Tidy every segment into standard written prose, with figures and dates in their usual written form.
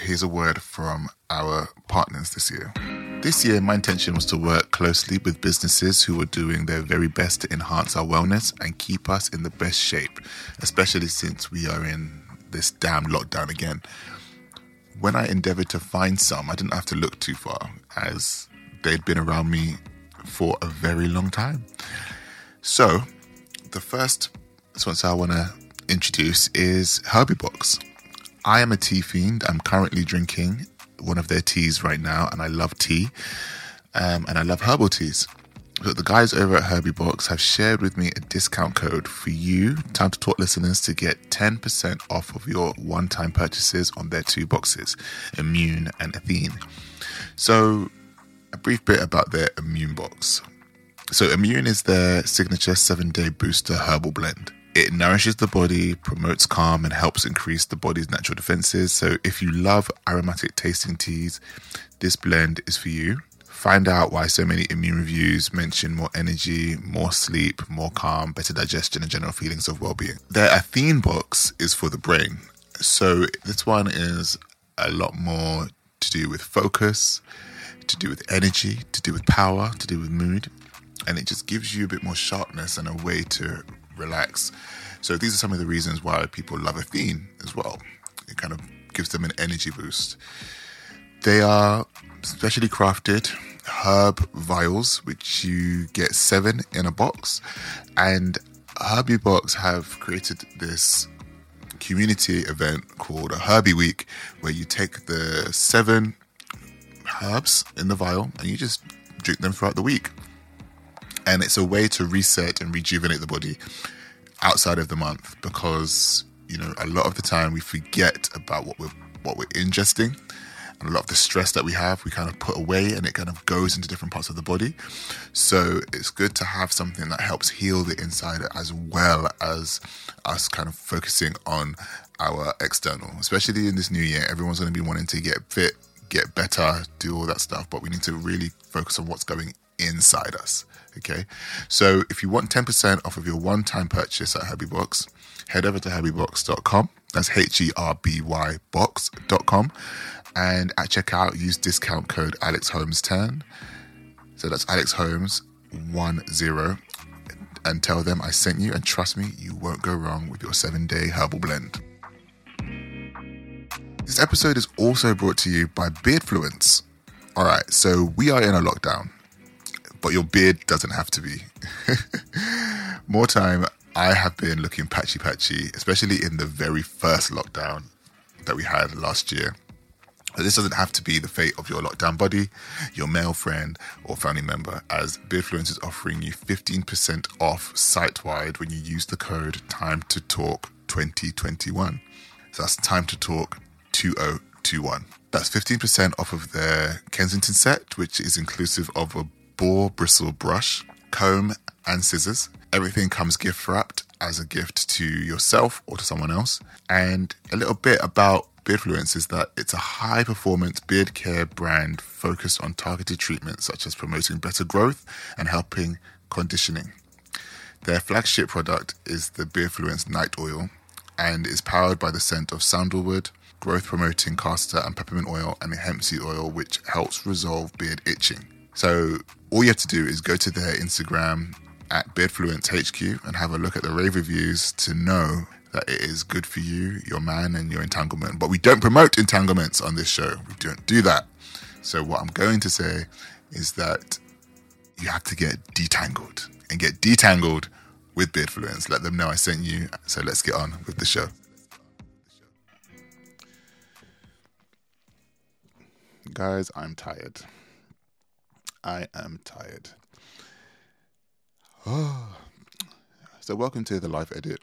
here's a word from our partners this year. This year, my intention was to work closely with businesses who are doing their very best to enhance our wellness and keep us in the best shape, especially since we are in this damn lockdown again. When I endeavored to find some, I didn't have to look too far, as they'd been around me for a very long time. So, the first sponsor I want to introduce is Herbie-Box. I am a tea fiend. I'm currently drinking one of their teas right now, and I love tea, and I love herbal teas. So the guys over at Herbie-Box have shared with me a discount code for you, Time to Talk listeners, to get 10% off of your one-time purchases on their two boxes, Immune and Athene. So, a brief bit about their Immune box. So, Immune is their signature 7-day booster herbal blend. It nourishes the body, promotes calm, and helps increase the body's natural defenses. So, if you love aromatic tasting teas, this blend is for you. Find out why so many Immune reviews mention more energy, more sleep, more calm, better digestion, and general feelings of well-being. Their Athene box is for the brain. So this one is a lot more to do with focus, to do with energy, to do with power, to do with mood. And it just gives you a bit more sharpness and a way to relax. So these are some of the reasons why people love Athene as well. It kind of gives them an energy boost. They are specially crafted herb vials, which you get 7 in a box. And Herbie-Box have created this community event called a Herbie Week, where you take the 7 herbs in the vial and you just drink them throughout the week. And it's a way to reset and rejuvenate the body outside of the month, because, you know, a lot of the time we forget about what we're ingesting. And a lot of the stress that we have, we kind of put away, and it kind of goes into different parts of the body. So it's good to have something that helps heal the inside, as well as us kind of focusing on our external. Especially in this new year, everyone's going to be wanting to get fit, get better, do all that stuff. But we need to really focus on what's going inside us. Okay? So if you want 10% off of your one-time purchase at Herbie-Box, head over to herbybox.com. That's HERBY box.com. And at checkout, use discount code AlexHolmes10. So that's AlexHolmes10. And tell them I sent you. And trust me, you won't go wrong with your 7-day herbal blend. This episode is also brought to you by Beardfluence. All right, so we are in a lockdown, but your beard doesn't have to be. More time, I have been looking patchy, especially in the very first lockdown that we had last year. But this doesn't have to be the fate of your lockdown buddy, your male friend, or family member, as Beardfluence is offering you 15% off site-wide when you use the code TIME2TALK2021. So that's TIME2TALK2021. That's 15% off of their Kensington set, which is inclusive of a boar bristle brush, comb, and scissors. Everything comes gift wrapped as a gift to yourself or to someone else. And a little bit about Beardfluence is that it's a high-performance beard care brand focused on targeted treatments such as promoting better growth and helping conditioning. Their flagship product is the Beardfluence Night Oil and is powered by the scent of sandalwood, growth-promoting castor and peppermint oil, and hemp seed oil, which helps resolve beard itching. So all you have to do is go to their Instagram at BeardfluenceHQ and have a look at the rave reviews to know that it is good for you, your man, and your entanglement. But we don't promote entanglements on this show. We don't do that. So what I'm going to say is that you have to get detangled and get detangled with Beardfluence. Let them know I sent you. So let's get on with the show. Guys, I'm tired. I am tired. So welcome to the live edit.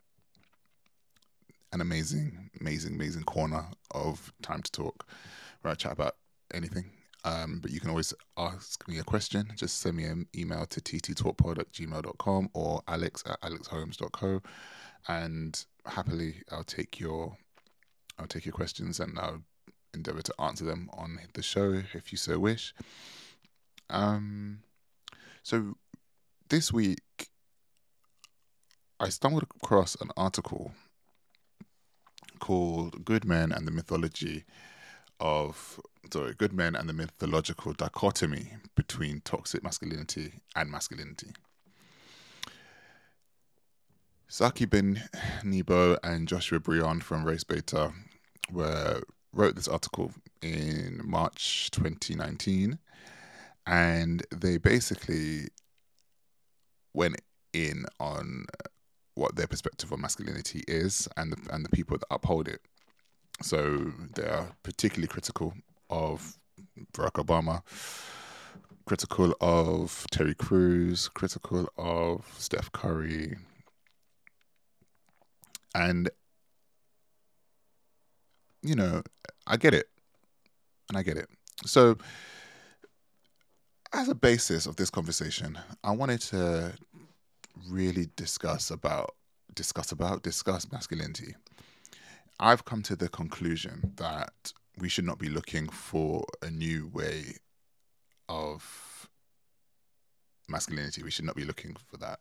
An amazing corner of Time to Talk, where I chat about anything. But you can always ask me a question. Just send me an email to tttalkpod@gmail.com or alex@alexholmes.co, and happily I'll take your questions and I'll endeavour to answer them on the show if you so wish. So this week I stumbled across an article called Good Men and the Mythology good men and the mythological dichotomy between toxic masculinity and masculinity. Saki Ben Nebo and Joshua Brion from Race Beta wrote this article in March 2019, and they basically went in on what their perspective on masculinity is and the people that uphold it. So they are particularly critical of Barack Obama, critical of Terry Crews, critical of Steph Curry, and I get it, So as a basis of this conversation, I wanted to really discuss masculinity. I've come to the conclusion that we should not be looking for a new way of masculinity. We should not be looking for that.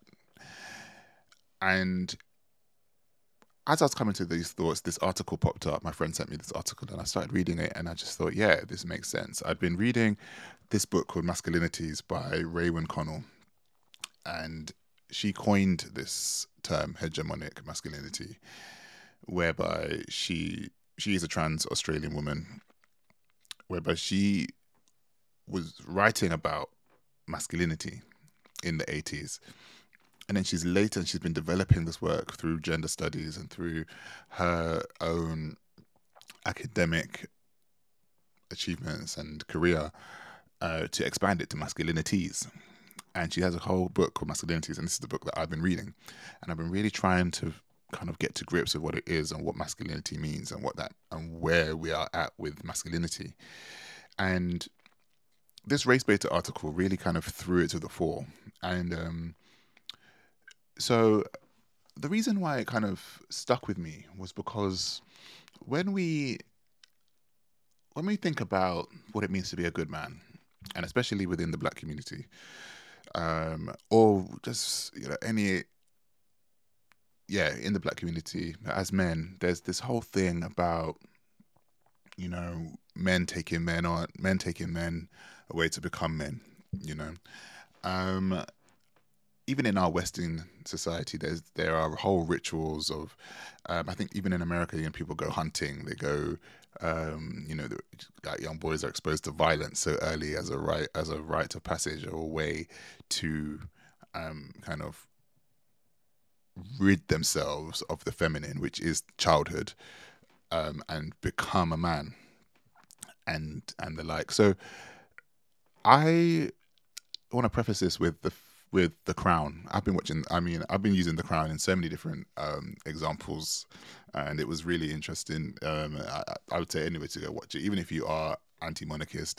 And as I was coming to these thoughts, this article popped up. My friend sent me this article and I started reading it, and I just thought, yeah, this makes sense. I'd been reading this book called Masculinities by Raewyn Connell, and she coined this term, hegemonic masculinity, whereby she is a trans Australian woman, whereby she was writing about masculinity in the 80s. And then she's been developing this work through gender studies and through her own academic achievements and career to expand it to masculinities. And she has a whole book called Masculinities, and this is the book that I've been reading. And I've been really trying to kind of get to grips with what it is and what masculinity means and where we are at with masculinity. And this Race Beta article really kind of threw it to the fore. And so the reason why it kind of stuck with me was because when we think about what it means to be a good man, and especially within the Black community, or just in the Black community as men, there's this whole thing about men taking men away to become men. Even in our Western society, there are whole rituals of. I think even in America, people go hunting. They go, like young boys are exposed to violence so early as a rite of passage or a way to kind of rid themselves of the feminine, which is childhood, and become a man, and the like. So I want to preface this with The Crown. I've been using The Crown in so many different examples, and it was really interesting. I would say anyway to go watch it, even if you are anti-monarchist.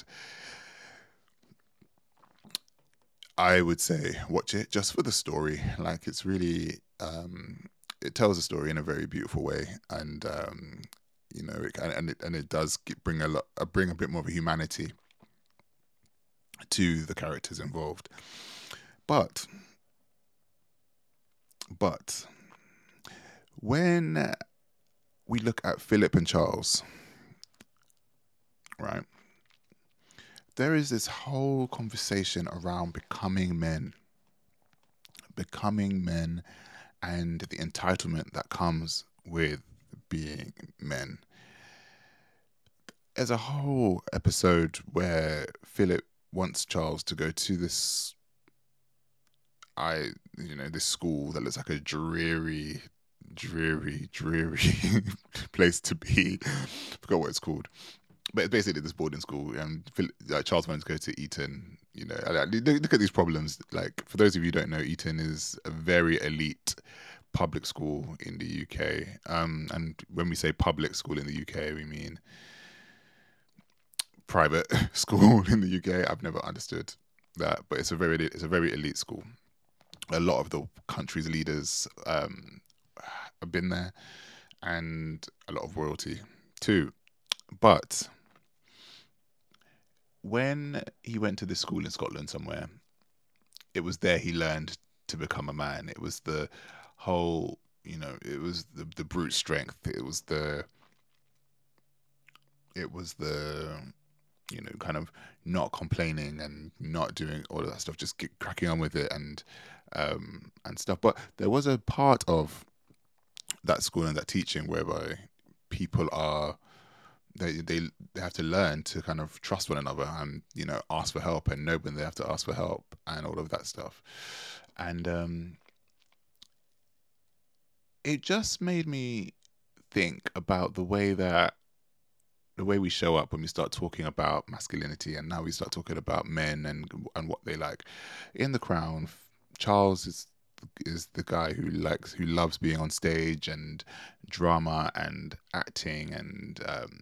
I would say watch it just for the story. Like, it's really it tells a story in a very beautiful way, and it does bring a bit more of a humanity to the characters involved. But when we look at Philip and Charles, right, there is this whole conversation around becoming men and the entitlement that comes with being men. There's a whole episode where Philip wants Charles to go to this school that looks like a dreary place to be. I forgot what it's called, but it's basically this boarding school. And Charles wanted to go to Eton. Look at these problems. Like, for those of you who don't know, Eton is a very elite public school in the UK. And when we say public school in the UK, we mean private school in the UK. I've never understood that, but it's a very elite school. A lot of the country's leaders have been there, and a lot of royalty too. But when he went to this school in Scotland somewhere, it was there he learned to become a man. It was the whole, it was the brute strength. It was the it was the, kind of not complaining and not doing all of that stuff, just cracking on with it and stuff. But there was a part of that school and that teaching whereby people are they have to learn to kind of trust one another and ask for help and know when they have to ask for help and all of that stuff. And it just made me think about the way we show up when we start talking about masculinity, and now we start talking about men and what they like. In The Crown, Charles is the guy who loves being on stage and drama and acting and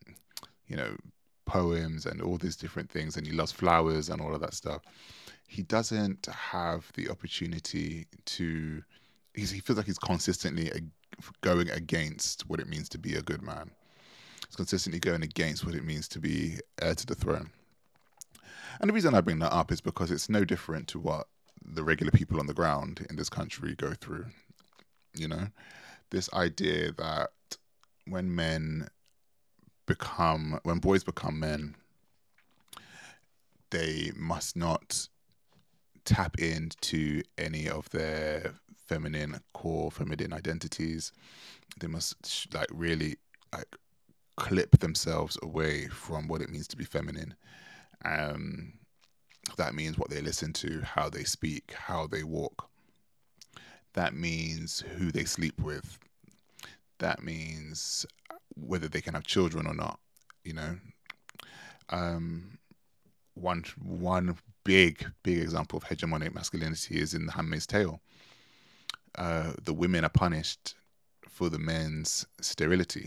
poems and all these different things, and he loves flowers and all of that stuff. He doesn't have the opportunity to. He feels like he's consistently going against what it means to be a good man. He's consistently going against what it means to be heir to the throne. And the reason I bring that up is because it's no different to what the regular people on the ground in this country go through. This idea that when boys become men, they must not tap into any of their core feminine identities. They must really clip themselves away from what it means to be feminine. That means what they listen to, how they speak, how they walk. That means who they sleep with. That means whether they can have children or not. One big example of hegemonic masculinity is in The Handmaid's Tale. The women are punished for the men's sterility.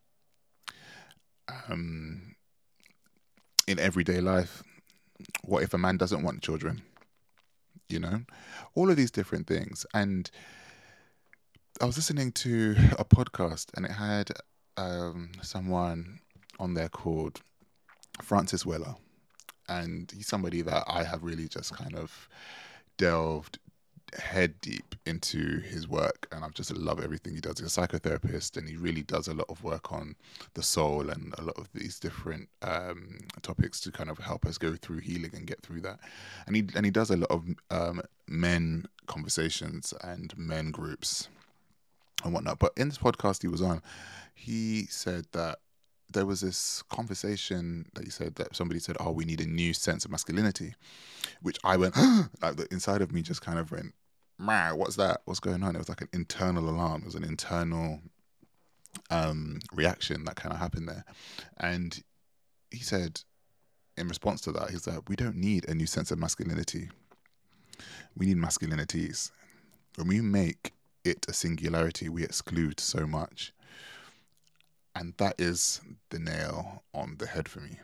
In everyday life, what if a man doesn't want children? All of these different things. And I was listening to a podcast, and it had someone on there called Francis Weller. And he's somebody that I have really just kind of delved head deep into his work, and I've just love everything he does. He's a psychotherapist, and he really does a lot of work on the soul and a lot of these different topics to kind of help us go through healing and get through that. And he does a lot of men conversations and men groups and whatnot. But in this podcast he was on, he said that there was this conversation that he said that somebody said, "Oh, we need a new sense of masculinity," which I went, like the inside of me just kind of went, "Man, what's that? What's going on?" It was like an internal alarm. It was an internal reaction that kind of happened there. And he said, in response to that, he's like, "We don't need a new sense of masculinity. We need masculinities. When we make it a singularity, we exclude so much." And that is the nail on the head for me.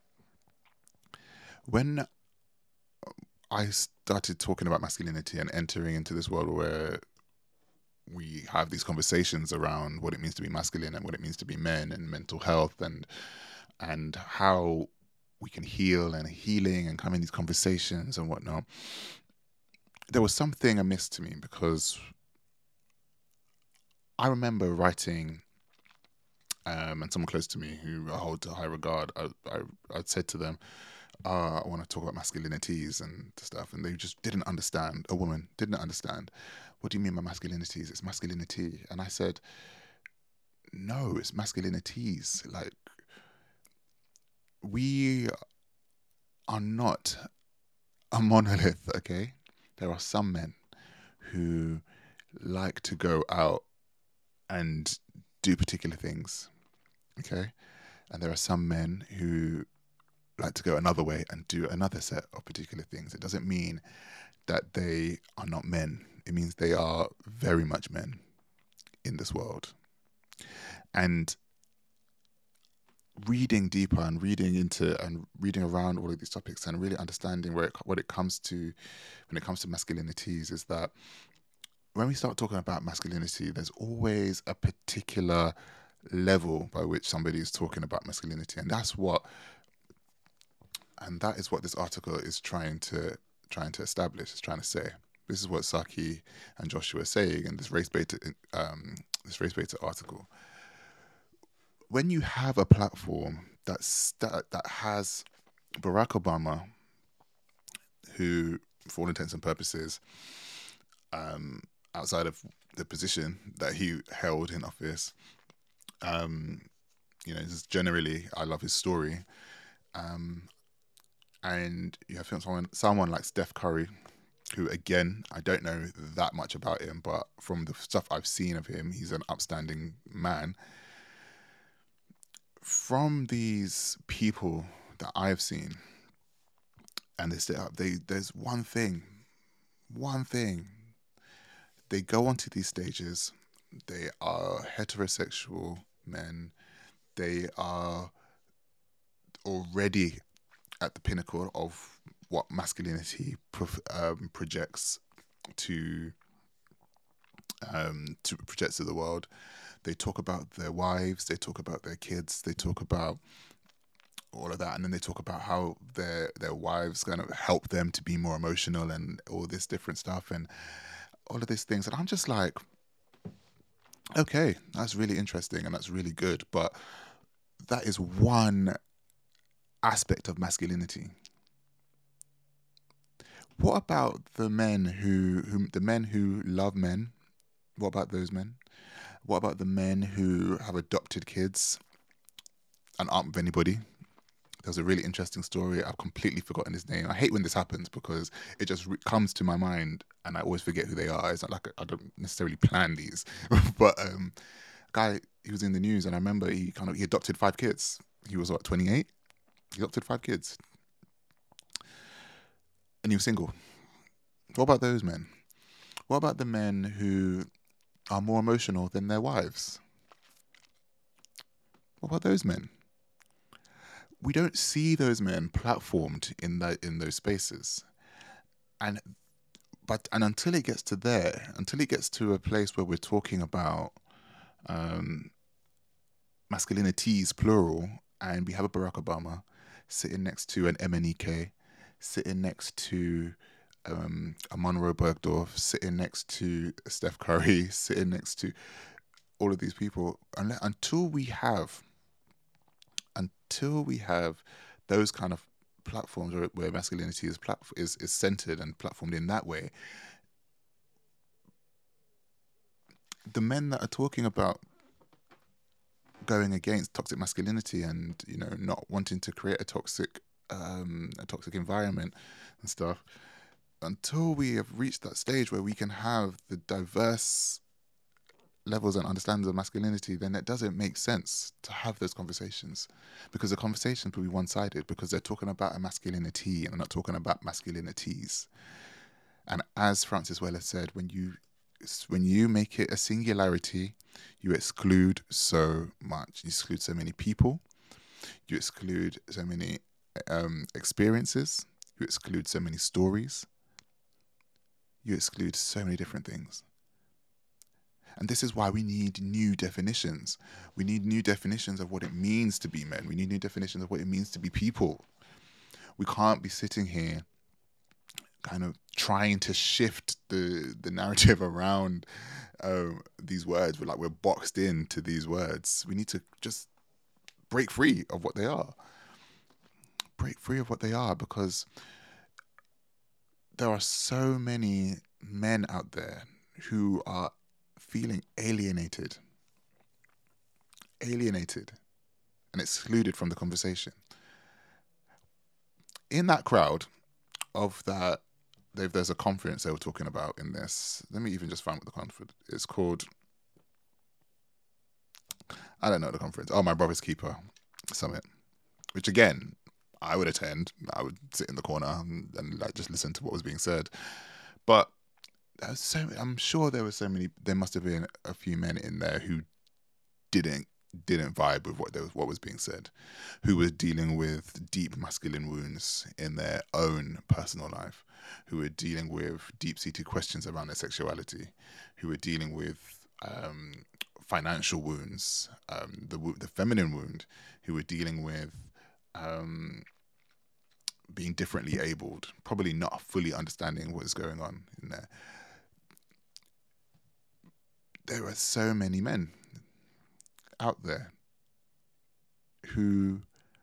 When I started talking about masculinity and entering into this world where we have these conversations around what it means to be masculine and what it means to be men and mental health and how we can heal and healing and come in these conversations and whatnot, there was something amiss to me, because I remember writing, and someone close to me who I hold to high regard, I said to them, I want to talk about masculinities and stuff, and they just didn't understand. A woman didn't understand. What do you mean by masculinities? It's masculinity. And I said, no, it's masculinities. Like, we are not a monolith, okay? There are some men who like to go out and do particular things, okay? And there are some men who like to go another way and do another set of particular things. It doesn't mean that they are not men. It means they are very much men in this world. And reading deeper and reading into and reading around all of these topics and really understanding what it comes to when it comes to masculinities is that when we start talking about masculinity, there's always a particular level by which somebody is talking about masculinity, and that is what this article is trying to establish. It's trying to say. This is what Saki and Joshua are saying in this race-baited article. When you have a platform that has Barack Obama, who, for all intents and purposes, um, outside of the position that he held in office, um, just generally, I love his story. Um, and you have someone like Steph Curry, who, again, I don't know that much about him, but from the stuff I've seen of him, he's an upstanding man. From these people that I've seen, and there's one thing. They go onto these stages. They are heterosexual men. They are already at the pinnacle of what masculinity projects to project to the world. They talk about their wives. They talk about their kids. They talk about all of that, and then they talk about how their wives kind of help them to be more emotional and all this different stuff and all of these things. And I'm just like, okay, that's really interesting and that's really good, but that is one aspect of masculinity. What about the men who love men? What about those men? What about the men who have adopted kids and aren't with anybody? There was a really interesting story. I've completely forgotten his name. I hate when this happens because it just comes to my mind and I always forget who they are. It's not like I don't necessarily plan these, but guy, he was in the news and I remember he adopted 5 kids. He was 28. He adopted 5 kids and he was single. What about those men? What about the men who are more emotional than their wives? What about those men? We don't see those men platformed in those spaces, and until it gets to there, until it gets to a place where we're talking about masculinities plural, and we have a Barack Obama sitting next to an MNEK, sitting next to a Monroe Bergdorf, sitting next to Steph Curry, sitting next to all of these people, until we have those kind of platforms where masculinity is centered and platformed in that way, the men that are talking about going against toxic masculinity and not wanting to create a toxic environment and stuff, until we have reached that stage where we can have the diverse levels and understandings of masculinity, then it doesn't make sense to have those conversations, because the conversations will be one-sided, because they're talking about a masculinity and they're not talking about masculinities. And as Francis Weller said, when you make it a singularity, you exclude so much. You exclude so many people. You exclude so many experiences. You exclude so many stories. You exclude so many different things. And this is why we need new definitions. We need new definitions of what it means to be men. We need new definitions of what it means to be people. We can't be sitting here kind of trying to shift the narrative around these words. We're boxed into these words. We need to just break free of what they are. Break free of what they are, because there are so many men out there who are feeling alienated and excluded from the conversation. In that crowd of that, there's a conference they were talking about in this. Let me even just find what the conference is called. I don't know the conference. Oh, My Brother's Keeper Summit, which again, I would attend. I would sit in the corner and just listen to what was being said. But I'm sure there must have been a few men in there who didn't vibe with what was being said, who were dealing with deep masculine wounds in their own personal life, who were dealing with deep-seated questions around their sexuality, who were dealing with financial wounds, the feminine wound, who were dealing with being differently abled, probably not fully understanding what is going on in there. There are so many men out there who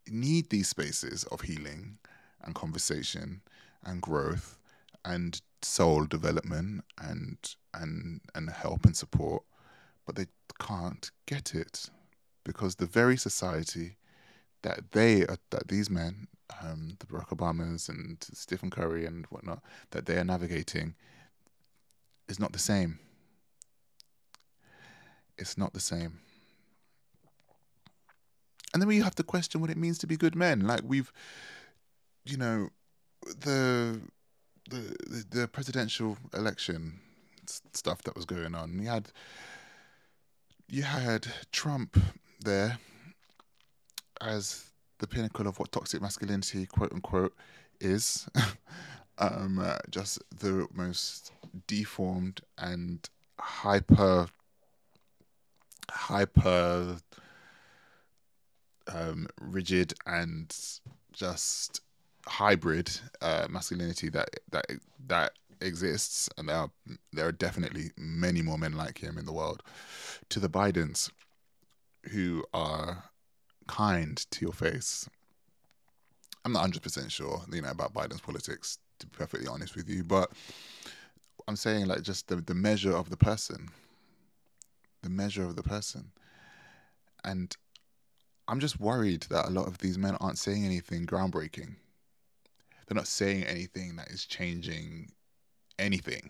need these spaces of healing and conversation and growth and soul development and help and support, but they can't get it because the very society that these men, the Barack Obamas and Stephen Curry and whatnot, that they are navigating is not the same. It's not the same. And then we have to question what it means to be good men. Like the the presidential election stuff that was going on. You had Trump there as the pinnacle of what toxic masculinity, quote unquote, is. Just the most deformed and hyper rigid and just hybrid masculinity that exists, and there are definitely many more men like him in the world. To the Bidens, who are kind to your face. I'm not 100% sure, about Biden's politics, to be perfectly honest with you, but I'm saying like just the measure of the person. The measure of the person. And I'm just worried that a lot of these men aren't saying anything groundbreaking. They're not saying anything that is changing anything,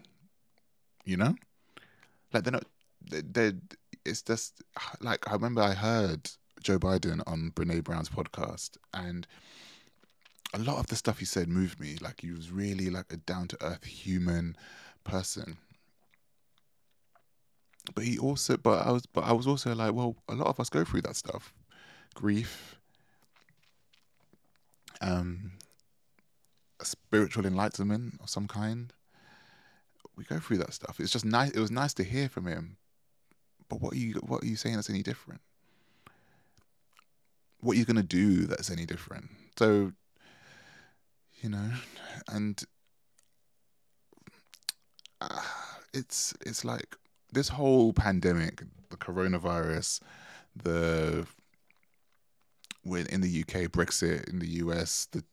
Like it's just like, I remember I heard Joe Biden on Brene Brown's podcast, and a lot of the stuff he said moved me. Like, he was really like a down-to-earth human person. But I was also like, well, a lot of us go through that stuff. Grief, a spiritual enlightenment of some kind. We go through that stuff. It's just nice. It was nice to hear from him. But what are you saying that's any different? What are you going to do that's any different? So, and it's like this whole pandemic, the coronavirus, in the UK, Brexit, in the US, the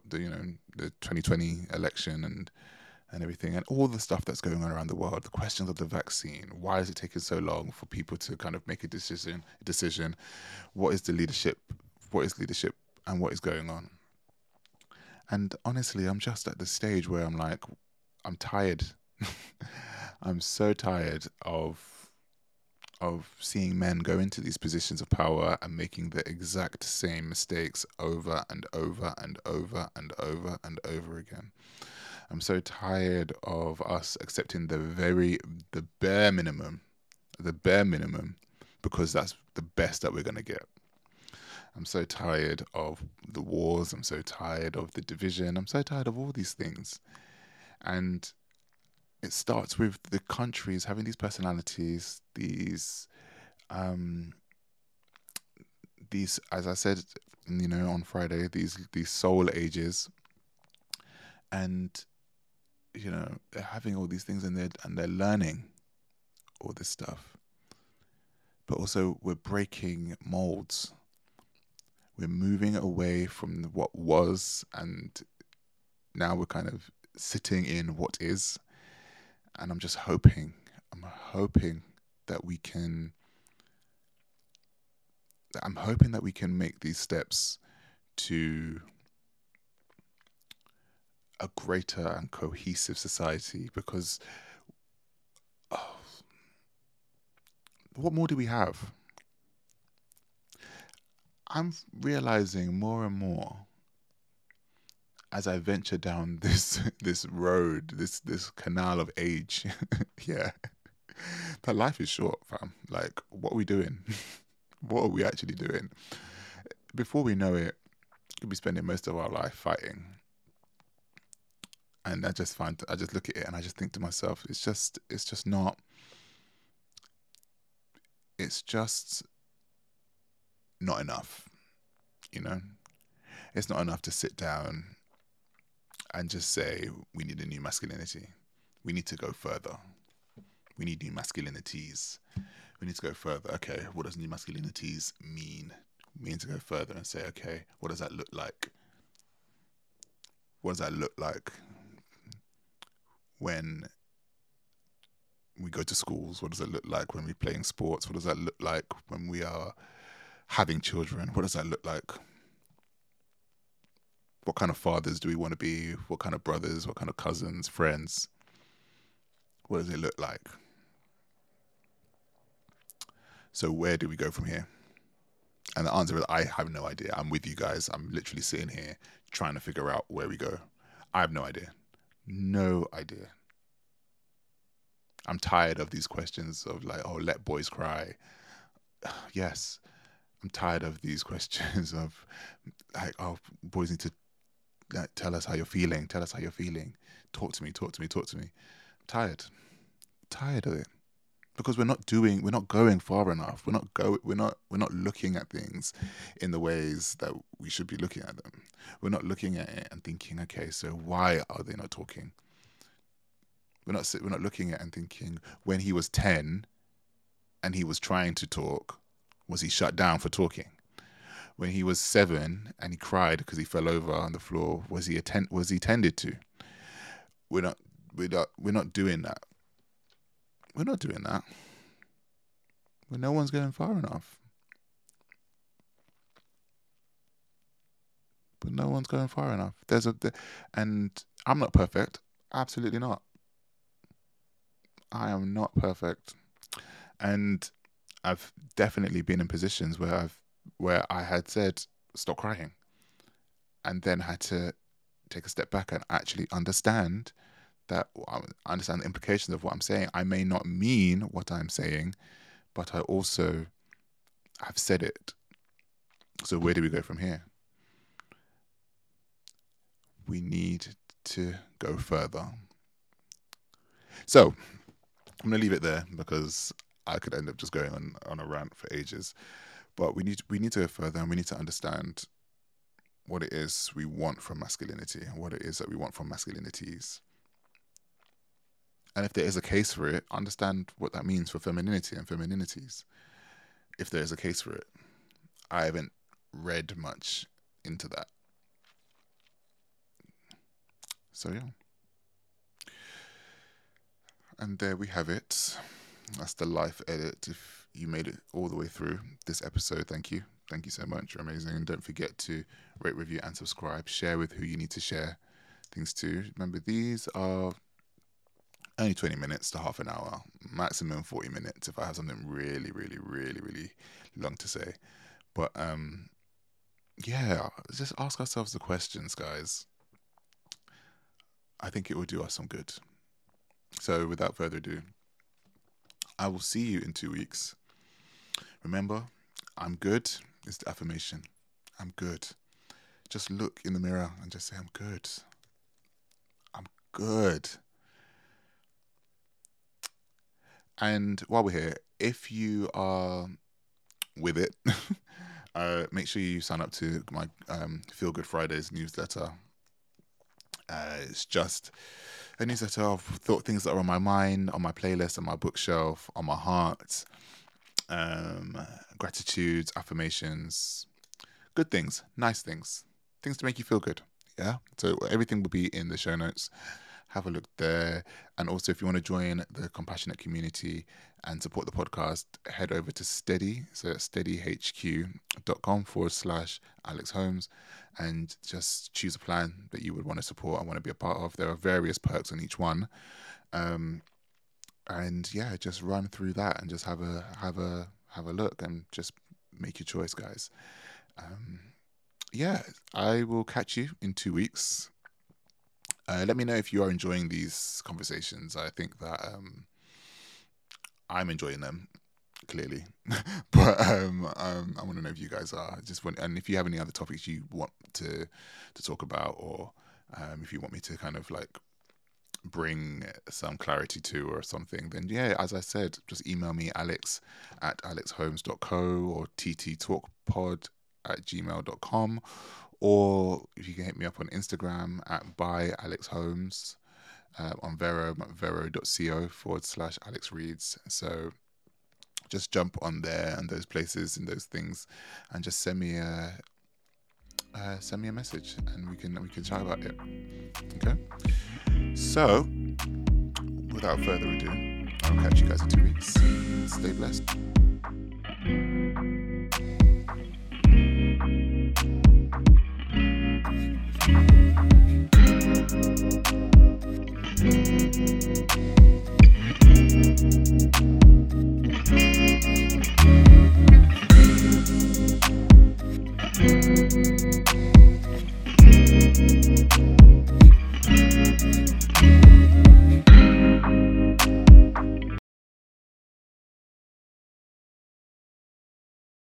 2020 election and everything, and all the stuff that's going on around the world, the questions of the vaccine, why is it taking so long for people to kind of make a decision? What is leadership and what is going on? And honestly, I'm just at the stage where I'm like, I'm tired. I'm so tired of seeing men go into these positions of power and making the exact same mistakes over and over and over and over and over again. I'm so tired of us accepting the bare minimum, because that's the best that we're going to get. I'm so tired of the wars. I'm so tired of the division. I'm so tired of all these things. And it starts with the countries having these personalities, these, as I said, on Friday, these soul ages, and they're having all these things, and they're learning all this stuff. But also, we're breaking molds. We're moving away from what was, and now we're kind of sitting in what is. And I'm hoping that we can make these steps to a greater and cohesive society, because what more do we have? I'm realizing more and more as I venture down this road, this canal of age, yeah, that life is short, fam. Like, what are we doing? What are we actually doing? Before we know it, we'll be spending most of our life fighting. And I just look at it and I just think to myself, it's just not enough, It's not enough to sit down and just say, we need a new masculinity. We need to go further. We need new masculinities. We need to go further. Okay, what does new masculinities mean? We need to go further and say, okay, what does that look like? What does that look like when we go to schools? What does it look like when we're playing sports? What does that look like when we are having children? What does that look like? What kind of fathers do we want to be? What kind of brothers? What kind of cousins, friends? What does it look like? So where do we go from here? And the answer is, I have no idea. I'm with you guys. I'm literally sitting here trying to figure out where we go. I have no idea. No idea. I'm tired of these questions of like, oh, let boys cry. Yes. I'm tired of these questions of like, oh, boys need to tell us how you're feeling. Tell us how you're feeling. Talk to me. Talk to me. Talk to me. I'm tired of it. Because we're not going far enough. We're not looking at things in the ways that we should be looking at them. We're not looking at it and thinking, okay, so why are they not talking? We're not looking at it and thinking, when he was 10 and he was trying to talk, was he shut down for talking? When he was 7 and he cried because he fell over on the floor, was he tended to? We're not doing that. We're not doing that. When no one's going far enough. But no one's going far enough. And I'm not perfect. Absolutely not. I am not perfect. And I've definitely been in positions where I had said, stop crying. And then had to take a step back and actually understand the implications of what I'm saying. I may not mean what I'm saying, but I also have said it. So where do we go from here? We need to go further. So I'm going to leave it there because I could end up just going on a rant for ages. But we need to go further, and we need to understand what it is we want from masculinity and what it is that we want from masculinities. And if there is a case for it, understand what that means for femininity and femininities. If there is a case for it. I haven't read much into that. So yeah. And there we have it. That's the life edit. If you made it all the way through this episode, thank you. Thank you so much. You're amazing. And don't forget to rate, review, and subscribe. Share with who you need to share things to. Remember, these are only 20 minutes to half an hour, maximum 40 minutes if I have something really, really, really, really long to say. But yeah, just ask ourselves the questions, guys. I think it will do us some good. So without further ado, I will see you in 2 weeks. Remember, I'm good is the affirmation. I'm good. Just look in the mirror and just say, I'm good. I'm good. And while we're here, if you are with it, make sure you sign up to my Feel Good Fridays newsletter. It's just a newsletter of things that are on my mind, on my playlist, on my bookshelf, on my heart. Gratitudes, affirmations, good things, nice things to make you feel good. Yeah. So everything will be in the show notes. Have a look there. And also, if you want to join the compassionate community and support the podcast, head over to Steady. So that's steadyhq.com/Alex Holmes, and just choose a plan that you would want to support and want to be a part of. There are various perks on each one. And yeah, just run through that and just have a look and just make your choice, guys. Yeah, I will catch you in 2 weeks. Let me know if you are enjoying these conversations. I think that I'm enjoying them, clearly. But I want to know if you guys are. And if you have any other topics you want to talk about, or if you want me to kind of like bring some clarity to or something, then yeah, as I said, just email me, alex@alexholmes.co, or tttalkpod@gmail.com. Or if you can hit me up on Instagram at @byalexholmes, on Vero, vero.co /Alex Reads. So just jump on there and those places and those things, and just send me a message, and we can chat about it. Okay. So, without further ado, I'll catch you guys in 2 weeks. Stay blessed.